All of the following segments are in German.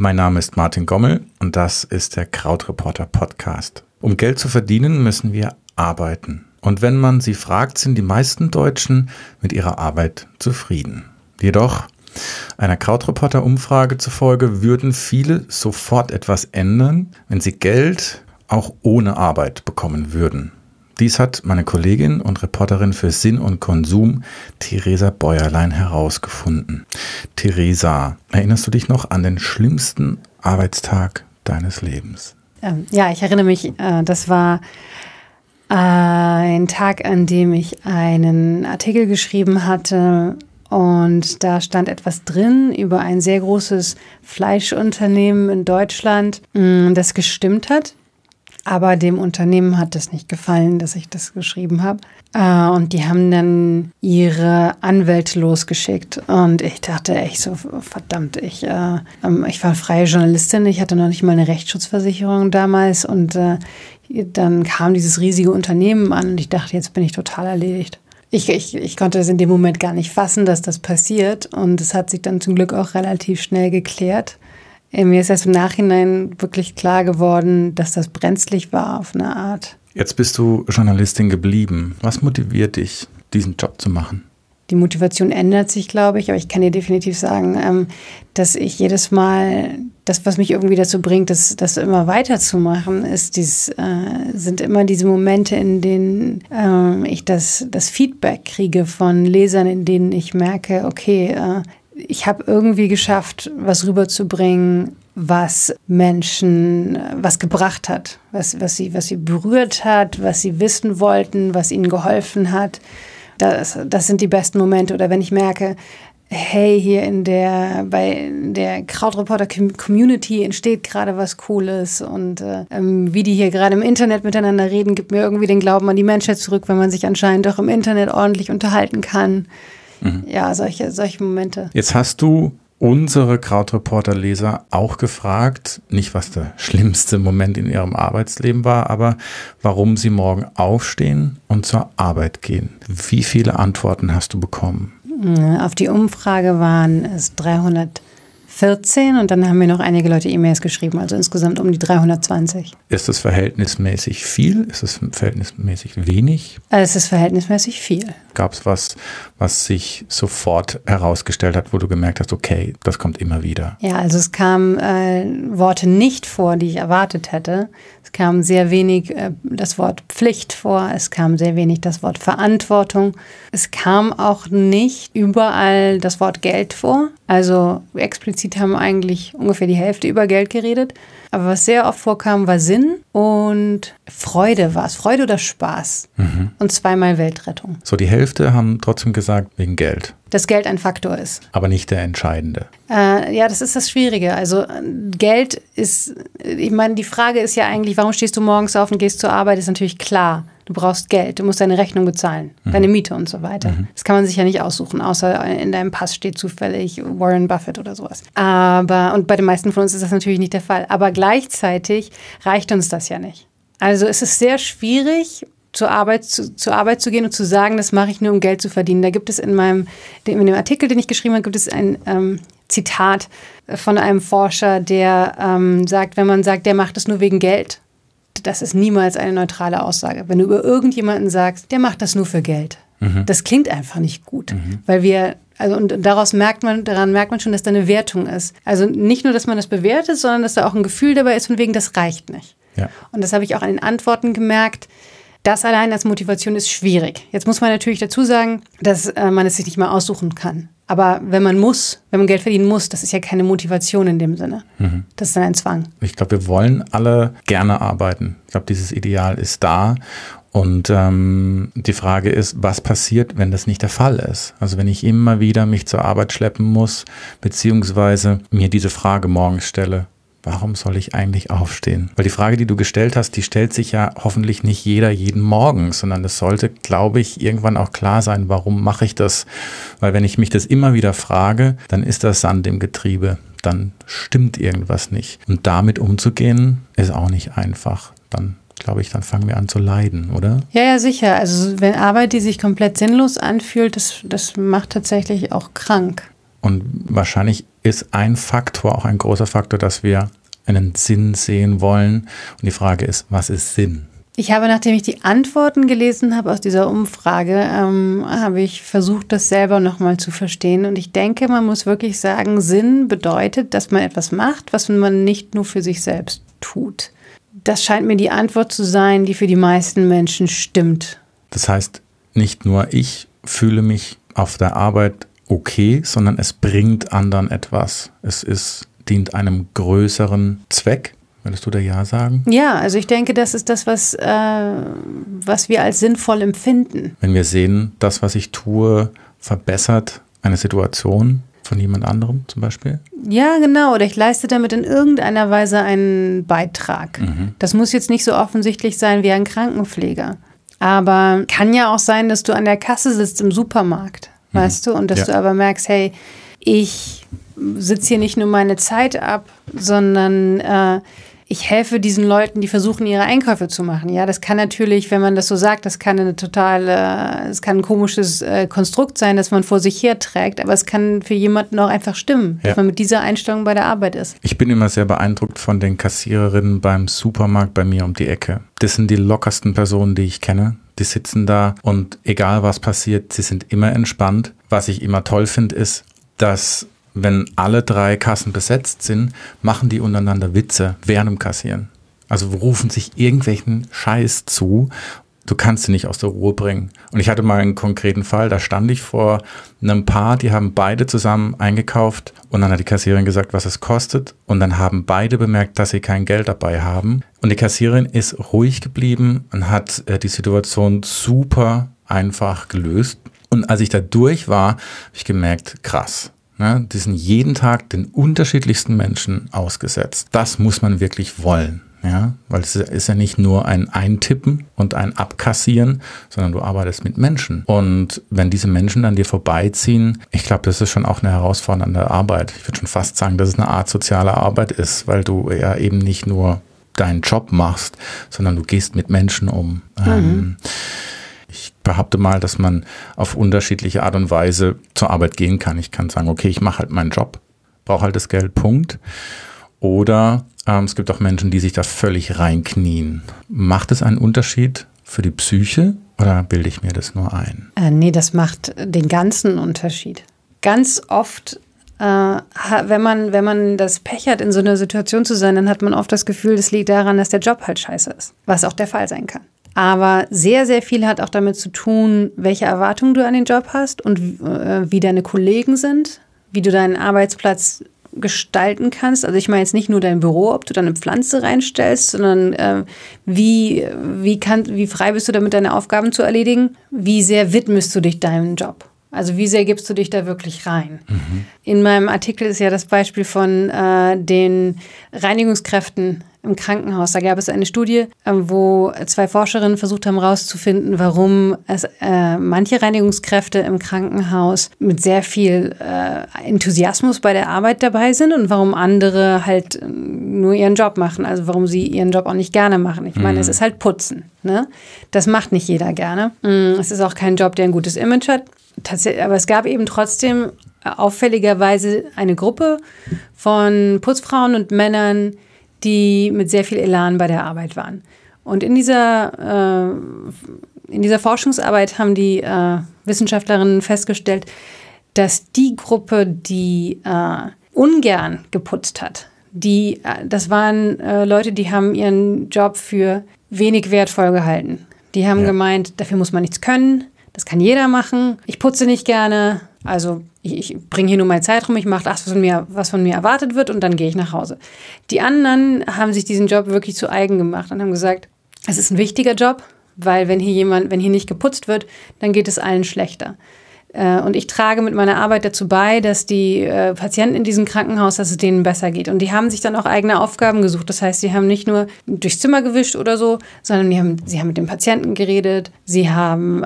Mein Name ist Martin Gommel und das ist der Krautreporter Podcast. Um Geld zu verdienen, müssen wir arbeiten. Und wenn man sie fragt, sind die meisten Deutschen mit ihrer Arbeit zufrieden. Jedoch, einer Krautreporter-Umfrage zufolge würden viele sofort etwas ändern, wenn sie Geld auch ohne Arbeit bekommen würden. Dies hat meine Kollegin und Reporterin für Sinn und Konsum, Theresa Bäuerlein, herausgefunden. Theresa, erinnerst du dich noch an den schlimmsten Arbeitstag deines Lebens? Ja, ich erinnere mich, das war ein Tag, an dem ich einen Artikel geschrieben hatte und da stand etwas drin über ein sehr großes Fleischunternehmen in Deutschland, das gestimmt hat. Aber dem Unternehmen hat es nicht gefallen, dass ich das geschrieben habe. Und die haben dann ihre Anwälte losgeschickt. Und ich dachte echt so, verdammt, ich war freie Journalistin, ich hatte noch nicht mal eine Rechtsschutzversicherung damals. Und dann kam dieses riesige Unternehmen an und ich dachte, jetzt bin ich total erledigt. Ich konnte es in dem Moment gar nicht fassen, dass das passiert. Und es hat sich dann zum Glück auch relativ schnell geklärt. Mir ist erst im Nachhinein wirklich klar geworden, dass das brenzlig war auf eine Art. Jetzt bist du Journalistin geblieben. Was motiviert dich, diesen Job zu machen? Die Motivation ändert sich, glaube ich, aber ich kann dir definitiv sagen, dass ich jedes Mal, das, was mich irgendwie dazu bringt, das immer weiterzumachen, sind immer diese Momente, in denen ich das Feedback kriege von Lesern, in denen ich merke, okay, ich habe irgendwie geschafft, was rüberzubringen, was Menschen was gebracht hat, was sie berührt hat, was sie wissen wollten, was ihnen geholfen hat. Das sind die besten Momente. Oder wenn ich merke, hey, hier bei der Krautreporter-Community entsteht gerade was Cooles und wie die hier gerade im Internet miteinander reden, gibt mir irgendwie den Glauben an die Menschheit zurück, wenn man sich anscheinend auch im Internet ordentlich unterhalten kann. Ja, solche Momente. Jetzt hast du unsere Krautreporter-Leser auch gefragt, nicht was der schlimmste Moment in ihrem Arbeitsleben war, aber warum sie morgen aufstehen und zur Arbeit gehen. Wie viele Antworten hast du bekommen? Auf die Umfrage waren es 314 und dann haben mir noch einige Leute E-Mails geschrieben, also insgesamt um die 320. Ist es verhältnismäßig viel? Ist es verhältnismäßig wenig? Es ist verhältnismäßig viel. Gab es was sich sofort herausgestellt hat, wo du gemerkt hast, okay, das kommt immer wieder? Ja, also es kamen Worte nicht vor, die ich erwartet hätte. Es kam sehr wenig das Wort Pflicht vor, es kam sehr wenig das Wort Verantwortung. Es kam auch nicht überall das Wort Geld vor. Also explizit haben eigentlich ungefähr die Hälfte über Geld geredet. Aber was sehr oft vorkam, war Sinn und Freude war es. Freude oder Spaß. Und zweimal Weltrettung. So, die Hälfte haben trotzdem gesagt, wegen Geld. Dass Geld ein Faktor ist. Aber nicht der entscheidende. Ja, das ist das Schwierige. Also Geld ist, ich meine, die Frage ist ja eigentlich, warum stehst du morgens auf und gehst zur Arbeit, ist natürlich klar. Du brauchst Geld, du musst deine Rechnung bezahlen, deine Miete und so weiter. Das kann man sich ja nicht aussuchen, außer in deinem Pass steht zufällig Warren Buffett oder sowas. Und bei den meisten von uns ist das natürlich nicht der Fall. Aber gleichzeitig reicht uns das ja nicht. Also es ist sehr schwierig, zur Arbeit zu gehen und zu sagen, das mache ich nur, um Geld zu verdienen. Da gibt es in dem Artikel, den ich geschrieben habe, gibt es ein Zitat von einem Forscher, der sagt, wenn man sagt, der macht das nur wegen Geld, das ist niemals eine neutrale Aussage. Wenn du über irgendjemanden sagst, der macht das nur für Geld, das klingt einfach nicht gut, weil und daran merkt man schon, dass da eine Wertung ist. Also nicht nur, dass man das bewertet, sondern dass da auch ein Gefühl dabei ist, von wegen, das reicht nicht. Ja. Und das habe ich auch an den Antworten gemerkt. Das allein als Motivation ist schwierig. Jetzt muss man natürlich dazu sagen, dass man es sich nicht mal aussuchen kann. Aber wenn man Geld verdienen muss, das ist ja keine Motivation in dem Sinne. Das ist dann ein Zwang. Ich glaube, wir wollen alle gerne arbeiten. Ich glaube, dieses Ideal ist da. Und die Frage ist, was passiert, wenn das nicht der Fall ist? Also wenn ich immer wieder mich zur Arbeit schleppen muss, beziehungsweise mir diese Frage morgens stelle, warum soll ich eigentlich aufstehen? Weil die Frage, die du gestellt hast, die stellt sich ja hoffentlich nicht jeder jeden Morgen, sondern es sollte, glaube ich, irgendwann auch klar sein, warum mache ich das? Weil wenn ich mich das immer wieder frage, dann ist das Sand im Getriebe, dann stimmt irgendwas nicht. Und damit umzugehen, ist auch nicht einfach. Dann glaube ich, dann fangen wir an zu leiden, oder? Ja, sicher. Also wenn Arbeit, die sich komplett sinnlos anfühlt, das macht tatsächlich auch krank. Und wahrscheinlich ist ein Faktor, auch ein großer Faktor, dass wir einen Sinn sehen wollen. Und die Frage ist, was ist Sinn? Ich habe, nachdem ich die Antworten gelesen habe aus dieser Umfrage, habe ich versucht, das selber nochmal zu verstehen. Und ich denke, man muss wirklich sagen, Sinn bedeutet, dass man etwas macht, was man nicht nur für sich selbst tut. Das scheint mir die Antwort zu sein, die für die meisten Menschen stimmt. Das heißt, nicht nur ich fühle mich auf der Arbeit okay, sondern es bringt anderen etwas. Dient einem größeren Zweck. Würdest du da ja sagen? Ja, also ich denke, das ist das, was wir als sinnvoll empfinden. Wenn wir sehen, das, was ich tue, verbessert eine Situation von jemand anderem zum Beispiel? Ja, genau. Oder ich leiste damit in irgendeiner Weise einen Beitrag. Das muss jetzt nicht so offensichtlich sein wie ein Krankenpfleger. Aber kann ja auch sein, dass du an der Kasse sitzt im Supermarkt, weißt du? Und dass du aber merkst, hey, ich sitze hier nicht nur meine Zeit ab, sondern ich helfe diesen Leuten, die versuchen, ihre Einkäufe zu machen. Ja, das kann natürlich, wenn man das so sagt, das kann ein komisches Konstrukt sein, das man vor sich her trägt, aber es kann für jemanden auch einfach stimmen, dass man mit dieser Einstellung bei der Arbeit ist. Ich bin immer sehr beeindruckt von den Kassiererinnen beim Supermarkt bei mir um die Ecke. Das sind die lockersten Personen, die ich kenne. Die sitzen da und egal was passiert, sie sind immer entspannt. Was ich immer toll finde, ist, dass wenn alle 3 Kassen besetzt sind, machen die untereinander Witze während dem Kassieren. Also rufen sich irgendwelchen Scheiß zu. Du kannst sie nicht aus der Ruhe bringen. Und ich hatte mal einen konkreten Fall, da stand ich vor einem Paar, die haben beide zusammen eingekauft und dann hat die Kassiererin gesagt, was es kostet. Und dann haben beide bemerkt, dass sie kein Geld dabei haben. Und die Kassiererin ist ruhig geblieben und hat die Situation super einfach gelöst. Und als ich da durch war, habe ich gemerkt, krass. Die sind jeden Tag den unterschiedlichsten Menschen ausgesetzt. Das muss man wirklich wollen. Ja, weil es ist ja nicht nur ein Eintippen und ein Abkassieren, sondern du arbeitest mit Menschen. Und wenn diese Menschen an dir vorbeiziehen, ich glaube, das ist schon auch eine herausfordernde Arbeit. Ich würde schon fast sagen, dass es eine Art soziale Arbeit ist, weil du ja eben nicht nur deinen Job machst, sondern du gehst mit Menschen um. Ich behaupte mal, dass man auf unterschiedliche Art und Weise zur Arbeit gehen kann. Ich kann sagen, okay, ich mache halt meinen Job, brauche halt das Geld, Punkt. Oder es gibt auch Menschen, die sich da völlig reinknien. Macht es einen Unterschied für die Psyche oder bilde ich mir das nur ein? Nee, das macht den ganzen Unterschied. Ganz oft, wenn man das Pech hat, in so einer Situation zu sein, dann hat man oft das Gefühl, das liegt daran, dass der Job halt scheiße ist. Was auch der Fall sein kann. Aber sehr, sehr viel hat auch damit zu tun, welche Erwartungen du an den Job hast und wie deine Kollegen sind, wie du deinen Arbeitsplatz gestalten kannst. Also ich meine jetzt nicht nur dein Büro, ob du da eine Pflanze reinstellst, sondern wie frei bist du damit, deine Aufgaben zu erledigen? Wie sehr widmest du dich deinem Job? Also wie sehr gibst du dich da wirklich rein? In meinem Artikel ist ja das Beispiel von den Reinigungskräften im Krankenhaus. Da gab es eine Studie, wo 2 Forscherinnen versucht haben herauszufinden, warum es manche Reinigungskräfte im Krankenhaus mit sehr viel Enthusiasmus bei der Arbeit dabei sind und warum andere halt nur ihren Job machen. Also warum sie ihren Job auch nicht gerne machen. Ich meine, es ist halt Putzen. Ne? Das macht nicht jeder gerne. Es ist auch kein Job, der ein gutes Image hat. Aber es gab eben trotzdem auffälligerweise eine Gruppe von Putzfrauen und Männern, die mit sehr viel Elan bei der Arbeit waren. Und in dieser Forschungsarbeit haben die Wissenschaftlerinnen festgestellt, dass die Gruppe, die ungern geputzt hat, das waren Leute, die haben ihren Job für wenig wertvoll gehalten. Die haben gemeint, dafür muss man nichts können, das kann jeder machen, ich putze nicht gerne, also ich bringe hier nur meine Zeit rum, ich mache das, was von mir erwartet wird und dann gehe ich nach Hause. Die anderen haben sich diesen Job wirklich zu eigen gemacht und haben gesagt, es ist ein wichtiger Job, weil wenn hier nicht geputzt wird, dann geht es allen schlechter. Und ich trage mit meiner Arbeit dazu bei, dass die Patienten in diesem Krankenhaus, dass es denen besser geht. Und die haben sich dann auch eigene Aufgaben gesucht. Das heißt, sie haben nicht nur durchs Zimmer gewischt oder so, sondern sie haben mit den Patienten geredet, sie haben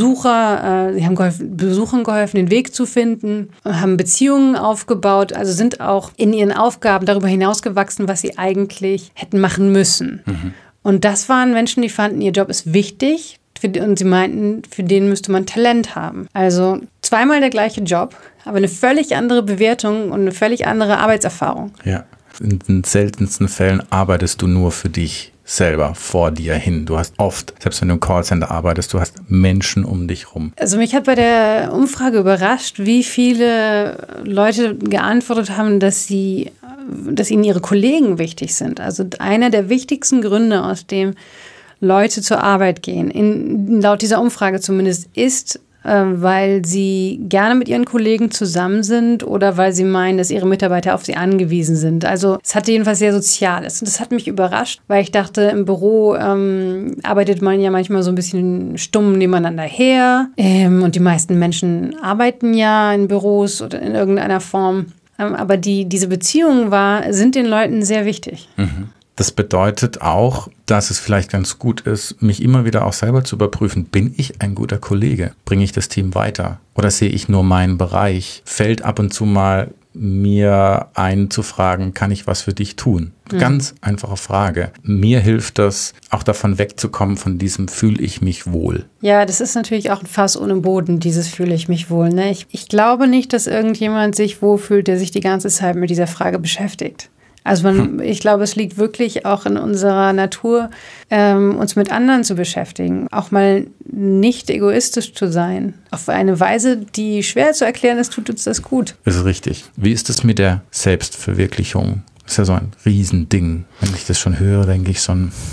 Besuchern geholfen, den Weg zu finden, haben Beziehungen aufgebaut, also sind auch in ihren Aufgaben darüber hinausgewachsen, was sie eigentlich hätten machen müssen. Und das waren Menschen, die fanden, ihr Job ist wichtig, Und sie meinten, für den müsste man Talent haben. Also zweimal der gleiche Job, aber eine völlig andere Bewertung und eine völlig andere Arbeitserfahrung. Ja, in den seltensten Fällen arbeitest du nur für dich selber, vor dir hin. Du hast oft, selbst wenn du im Callcenter arbeitest, du hast Menschen um dich rum. Also mich hat bei der Umfrage überrascht, wie viele Leute geantwortet haben, dass ihnen ihre Kollegen wichtig sind. Also einer der wichtigsten Gründe, aus dem Leute zur Arbeit gehen, laut dieser Umfrage zumindest, ist, weil sie gerne mit ihren Kollegen zusammen sind oder weil sie meinen, dass ihre Mitarbeiter auf sie angewiesen sind. Also es hatte jedenfalls sehr Soziales. Und das hat mich überrascht, weil ich dachte, im Büro arbeitet man ja manchmal so ein bisschen stumm nebeneinander her. Und die meisten Menschen arbeiten ja in Büros oder in irgendeiner Form. Aber diese Beziehung sind den Leuten sehr wichtig. Mhm. Das bedeutet auch, dass es vielleicht ganz gut ist, mich immer wieder auch selber zu überprüfen. Bin ich ein guter Kollege? Bringe ich das Team weiter? Oder sehe ich nur meinen Bereich? Fällt ab und zu mal mir ein zu fragen, kann ich was für dich tun? Ganz einfache Frage. Mir hilft das, auch davon wegzukommen, von diesem fühle ich mich wohl. Ja, das ist natürlich auch ein Fass ohne Boden, dieses fühle ich mich wohl. Ne? Ich glaube nicht, dass irgendjemand sich wohlfühlt, der sich die ganze Zeit mit dieser Frage beschäftigt. Also ich glaube, es liegt wirklich auch in unserer Natur, uns mit anderen zu beschäftigen. Auch mal nicht egoistisch zu sein. Auf eine Weise, die schwer zu erklären ist, tut uns das gut. Das ist richtig. Wie ist es mit der Selbstverwirklichung? Das ist ja so ein Riesending. Wenn ich das schon höre, denke ich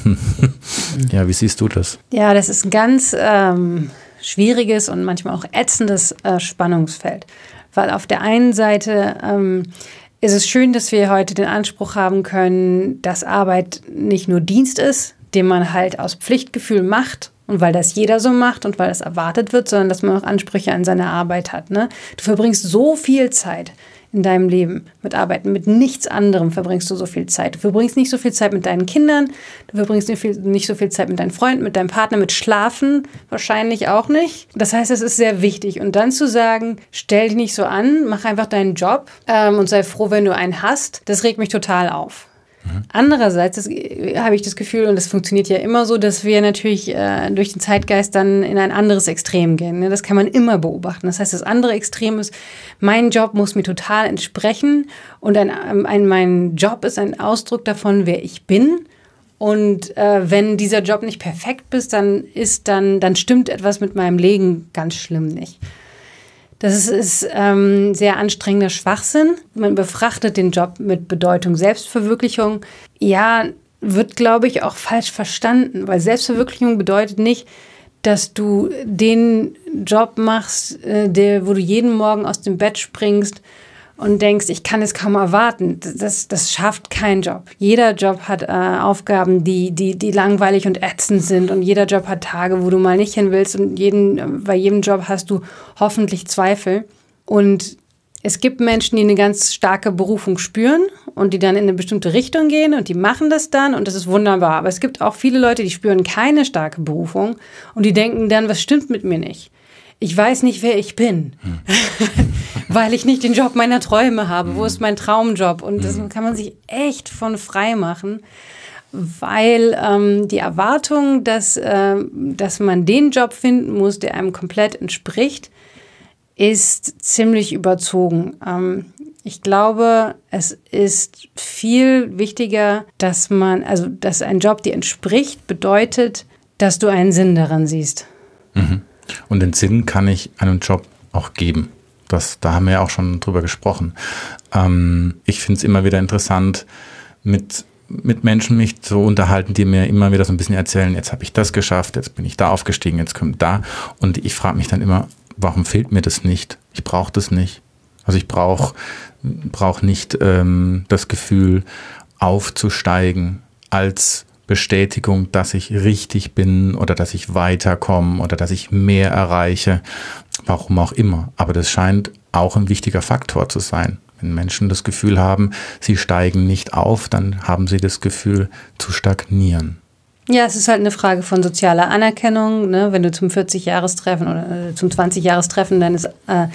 ja, wie siehst du das? Ja, das ist ein ganz schwieriges und manchmal auch ätzendes Spannungsfeld. Weil auf der einen Seite ist es schön, dass wir heute den Anspruch haben können, dass Arbeit nicht nur Dienst ist, den man halt aus Pflichtgefühl macht und weil das jeder so macht und weil das erwartet wird, sondern dass man auch Ansprüche an seine Arbeit hat. Ne? Du verbringst so viel Zeit in deinem Leben mit Arbeiten, mit nichts anderem verbringst du so viel Zeit. Du verbringst nicht so viel Zeit mit deinen Kindern, du verbringst nicht so viel Zeit mit deinen Freunden, mit deinem Partner, mit Schlafen wahrscheinlich auch nicht. Das heißt, es ist sehr wichtig. Und dann zu sagen, stell dich nicht so an, mach einfach deinen Job und sei froh, wenn du einen hast, das regt mich total auf. Andererseits habe ich das Gefühl, und das funktioniert ja immer so, dass wir natürlich durch den Zeitgeist dann in ein anderes Extrem gehen. Ne? Das kann man immer beobachten. Das heißt, das andere Extrem ist, mein Job muss mir total entsprechen und mein Job ist ein Ausdruck davon, wer ich bin. Und wenn dieser Job nicht perfekt ist, dann stimmt etwas mit meinem Leben ganz schlimm nicht. Das ist sehr anstrengender Schwachsinn. Man befrachtet den Job mit Bedeutung Selbstverwirklichung. Ja, wird, glaube ich, auch falsch verstanden, weil Selbstverwirklichung bedeutet nicht, dass du den Job machst, wo du jeden Morgen aus dem Bett springst und denkst, ich kann es kaum erwarten. Das schafft kein Job. Jeder Job hat Aufgaben, die langweilig und ätzend sind. Und jeder Job hat Tage, wo du mal nicht hin willst. Und bei jedem Job hast du hoffentlich Zweifel. Und es gibt Menschen, die eine ganz starke Berufung spüren und die dann in eine bestimmte Richtung gehen und die machen das dann und das ist wunderbar. Aber es gibt auch viele Leute, die spüren keine starke Berufung und die denken dann, was stimmt mit mir nicht? Ich weiß nicht, wer ich bin, weil ich nicht den Job meiner Träume habe. Wo ist mein Traumjob? Und das kann man sich echt von frei machen, weil die Erwartung, dass man den Job finden muss, der einem komplett entspricht, ist ziemlich überzogen. Ich glaube, es ist viel wichtiger, dass ein Job dir entspricht, bedeutet, dass du einen Sinn daran siehst. Mhm. Und den Sinn kann ich einem Job auch geben. Da haben wir ja auch schon drüber gesprochen. Ich finde es immer wieder interessant, mit Menschen mich zu unterhalten, die mir immer wieder so ein bisschen erzählen, jetzt habe ich das geschafft, jetzt bin ich da aufgestiegen, jetzt kommt da. Und ich frage mich dann immer, warum fehlt mir das nicht? Ich brauche das nicht. Also ich brauche nicht das Gefühl, aufzusteigen als Bestätigung, dass ich richtig bin oder dass ich weiterkomme oder dass ich mehr erreiche, warum auch immer. Aber das scheint auch ein wichtiger Faktor zu sein. Wenn Menschen das Gefühl haben, sie steigen nicht auf, dann haben sie das Gefühl zu stagnieren. Ja, es ist halt eine Frage von sozialer Anerkennung. Ne? Wenn du zum 40-Jahrestreffen oder zum 20-Jahrestreffen deines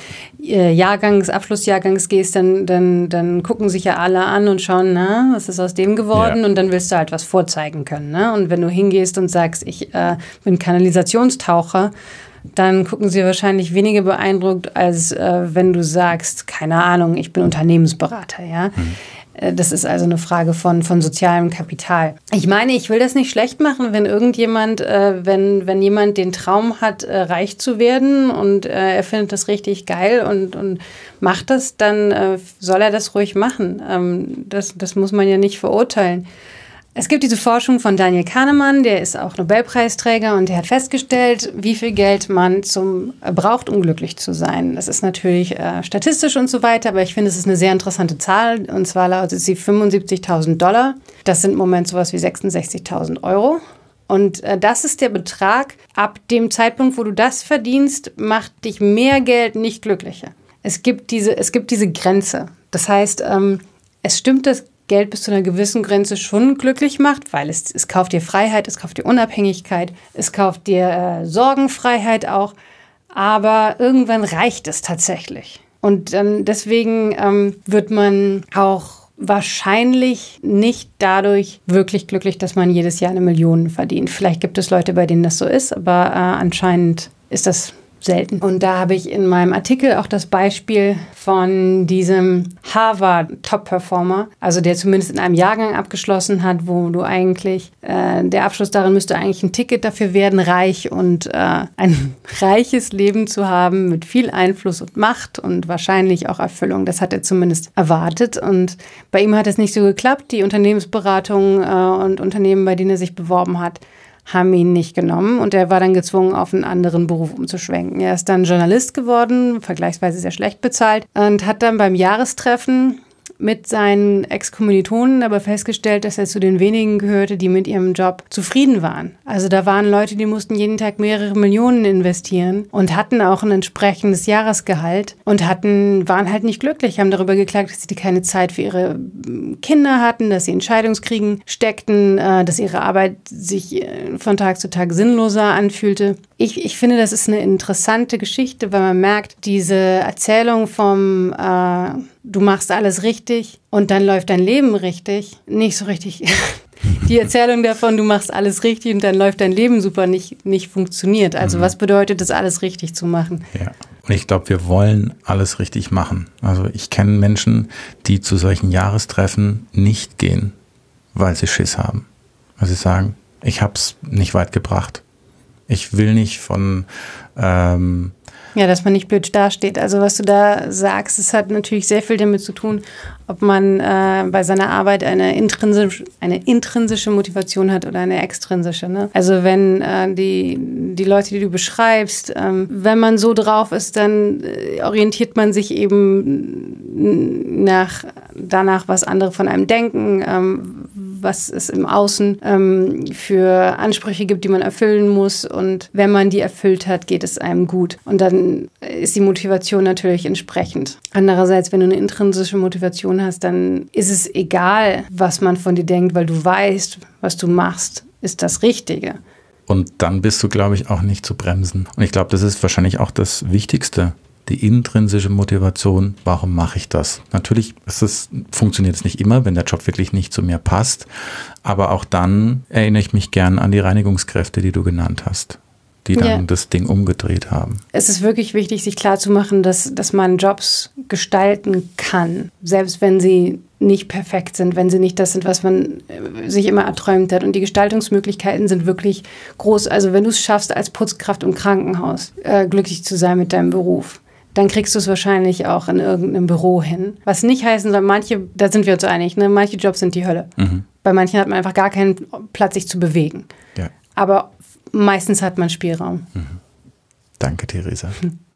Abschlussjahrgangs gehst, dann gucken sich ja alle an und schauen, na, was ist aus dem geworden? Ja. Und dann willst du halt was vorzeigen können. Ne? Und wenn du hingehst und sagst, ich bin Kanalisationstaucher, dann gucken sie wahrscheinlich weniger beeindruckt, als wenn du sagst, keine Ahnung, ich bin Unternehmensberater, ja. Das ist also eine Frage von sozialem Kapital. Ich meine, ich will das nicht schlecht machen, wenn irgendjemand, wenn jemand den Traum hat, reich zu werden und er findet das richtig geil und macht das, dann soll er das ruhig machen. Das muss man ja nicht verurteilen. Es gibt diese Forschung von Daniel Kahnemann, der ist auch Nobelpreisträger und der hat festgestellt, wie viel Geld man braucht, um glücklich zu sein. Das ist natürlich statistisch und so weiter, aber ich finde, es ist eine sehr interessante Zahl und zwar lautet sie $75.000. Das sind im Moment sowas wie 66.000 Euro. Und das ist der Betrag, ab dem Zeitpunkt, wo du das verdienst, macht dich mehr Geld nicht glücklicher. Es gibt diese Grenze. Das heißt, es stimmt, dass Geld bis zu einer gewissen Grenze schon glücklich macht, weil es kauft dir Freiheit, es kauft dir Unabhängigkeit, es kauft dir Sorgenfreiheit auch, aber irgendwann reicht es tatsächlich. Und deswegen wird man auch wahrscheinlich nicht dadurch wirklich glücklich, dass man jedes Jahr 1 Million verdient. Vielleicht gibt es Leute, bei denen das so ist, aber anscheinend ist das selten. Und da habe ich in meinem Artikel auch das Beispiel von diesem Harvard-Top-Performer, also der zumindest in einem Jahrgang abgeschlossen hat, wo du eigentlich, der Abschluss darin müsste eigentlich ein Ticket dafür werden, reich und ein reiches Leben zu haben mit viel Einfluss und Macht und wahrscheinlich auch Erfüllung. Das hat er zumindest erwartet und bei ihm hat es nicht so geklappt. Die Unternehmensberatung und Unternehmen, bei denen er sich beworben hat, haben ihn nicht genommen und er war dann gezwungen, auf einen anderen Beruf umzuschwenken. Er ist dann Journalist geworden, vergleichsweise sehr schlecht bezahlt und hat dann beim Jahrestreffen mit seinen Ex-Kommilitonen aber festgestellt, dass er zu den wenigen gehörte, die mit ihrem Job zufrieden waren. Also da waren Leute, die mussten jeden Tag mehrere Millionen investieren und hatten auch ein entsprechendes Jahresgehalt und waren halt nicht glücklich, haben darüber geklagt, dass sie keine Zeit für ihre Kinder hatten, dass sie in Entscheidungskriegen steckten, dass ihre Arbeit sich von Tag zu Tag sinnloser anfühlte. Ich finde, das ist eine interessante Geschichte, weil man merkt, diese Erzählung vom du machst alles richtig und dann läuft dein Leben richtig, nicht so richtig. Die Erzählung davon, du machst alles richtig und dann läuft dein Leben super, nicht funktioniert. Also was bedeutet es, alles richtig zu machen? Ja, und ich glaube, wir wollen alles richtig machen. Also ich kenne Menschen, die zu solchen Jahrestreffen nicht gehen, weil sie Schiss haben. Weil sie sagen, ich habe es nicht weit gebracht. Ich will nicht von ja, dass man nicht blöd dasteht. Also was du da sagst, es hat natürlich sehr viel damit zu tun, ob man bei seiner Arbeit eine intrinsische Motivation hat oder eine extrinsische. Ne? Also wenn die Leute, die du beschreibst, wenn man so drauf ist, dann orientiert man sich eben danach, was andere von einem denken, was es im Außen für Ansprüche gibt, die man erfüllen muss. Und wenn man die erfüllt hat, geht es einem gut. Und dann ist die Motivation natürlich entsprechend. Andererseits, wenn du eine intrinsische Motivation hast, dann ist es egal, was man von dir denkt, weil du weißt, was du machst, ist das Richtige. Und dann bist du, glaube ich, auch nicht zu bremsen. Und ich glaube, das ist wahrscheinlich auch das Wichtigste. Die intrinsische Motivation, warum mache ich das? Natürlich funktioniert es nicht immer, wenn der Job wirklich nicht zu mir passt. Aber auch dann erinnere ich mich gern an die Reinigungskräfte, die du genannt hast, die dann das Ding umgedreht haben. Es ist wirklich wichtig, sich klarzumachen, dass man Jobs gestalten kann, selbst wenn sie nicht perfekt sind, wenn sie nicht das sind, was man sich immer erträumt hat. Und die Gestaltungsmöglichkeiten sind wirklich groß. Also wenn du es schaffst, als Putzkraft im Krankenhaus glücklich zu sein mit deinem Beruf, dann kriegst du es wahrscheinlich auch in irgendeinem Büro hin. Was nicht heißen soll, da sind wir uns einig, ne? Manche Jobs sind die Hölle. Bei manchen hat man einfach gar keinen Platz, sich zu bewegen. Ja. Aber meistens hat man Spielraum. Danke, Theresa.